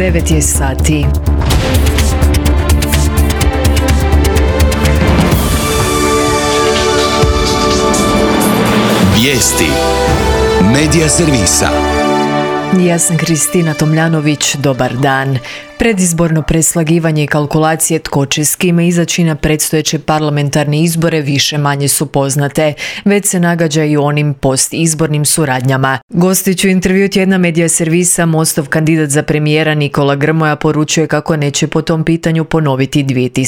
9 je sati. Vijesti Medija servisa. Ja sam Kristina Tomljanović, dobar dan. Predizborno preslagivanje i kalkulacije tko će s kime izaći na predstojeće parlamentarne izbore više manje su poznate. Već se nagađa i onim postizbornim suradnjama. Gostiću intervju tjedna Medija servisa Mostov kandidat za premijera Nikola Grmoja poručuje kako neće po tom pitanju ponoviti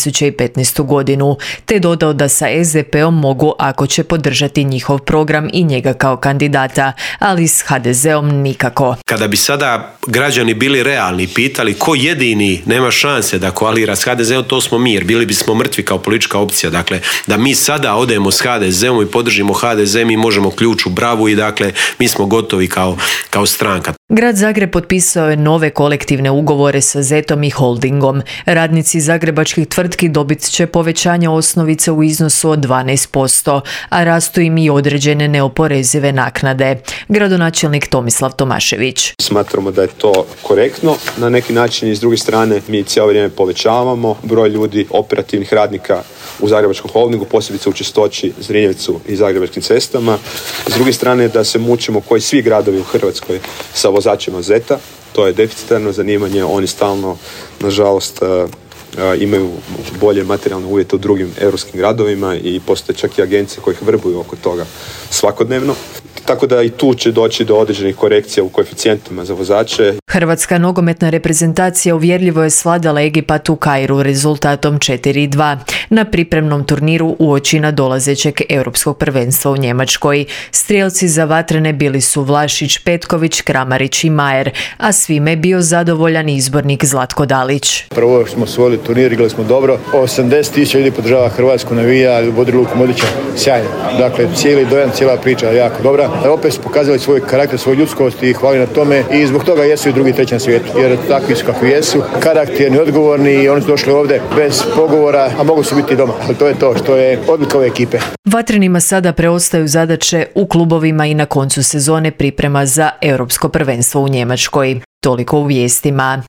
2015. godinu, te dodao da sa SDP-om mogu ako će podržati njihov program i njega kao kandidata, ali s HDZ-om nikako. Kada bi sada građani bili realni, pitali ko jedini nema šanse da koalira s HDZ-om, to smo mi, jer bili bismo mrtvi kao politička opcija. Dakle, da mi sada odemo s HDZ-om i podržimo HDZ, mi možemo ključ u bravu i dakle, mi smo gotovi kao stranka. Grad Zagreb potpisao je nove kolektivne ugovore sa ZET-om i holdingom. Radnici zagrebačkih tvrtki dobit će povećanje osnovice u iznosu od 12%, a rastu im i određene neoporezive naknade. Gradonačelnik Tomislav Tomašević. Smatramo da je to korektno. Na neki način i s druge strane mi cijelo vrijeme povećavamo broj ljudi, operativnih radnika u Zagrebačkom holdingu, posebice u Čistoći, Zrinjevcu i Zagrebačkim cestama. S druge strane da se mučimo koji svi gradovi u Hrvatskoj sa vozačima ZET-a. To je deficitarno zanimanje, oni stalno, nažalost, imaju bolje materijalne uvjete u drugim europskim gradovima i postoje čak i agencije koje ih vrbuju oko toga svakodnevno. Tako da i tu će doći do određenih korekcija u koeficijentima za vozače. Hrvatska nogometna reprezentacija uvjerljivo je svladala Egipat u Kairu rezultatom 4:2 na pripremnom turniru uoči nadolazećeg europskog prvenstva u Njemačkoj. Strijelci za vatrene bili su Vlašić, Petković, Kramarić i Majer, a svime je bio zadovoljan izbornik Zlatko Dalić. Prvo smo osvojili turnir, igrali smo dobro. 80.000 ljudi podržava Hrvatsku, navija, Bodri Luku Modrića, sjajno. Dakle, cijeli dojam, cijela priča je jako dobra. Opet su pokazali svoj karakter, svoju ljudskost i hvali na tome i zbog toga jesu i drugi i treći na svijetu, jer takvi su kakvi jesu, karakterni, odgovorni i oni su došli ovdje bez pogovora, a mogu su biti doma. Ali to je to što je odlika ove ekipe. Vatrenima sada preostaju zadaće u klubovima i na koncu sezone priprema za europsko prvenstvo u Njemačkoj. Toliko u vijestima.